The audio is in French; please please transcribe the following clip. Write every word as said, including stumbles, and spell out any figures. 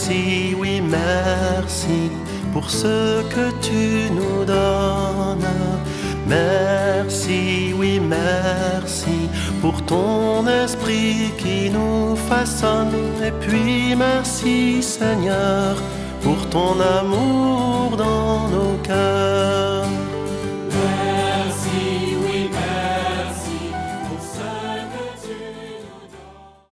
Merci, oui, merci pour ce que tu nous donnes. Merci, oui, merci pour ton esprit qui nous façonne. Et puis merci, Seigneur, pour ton amour dans nos cœurs.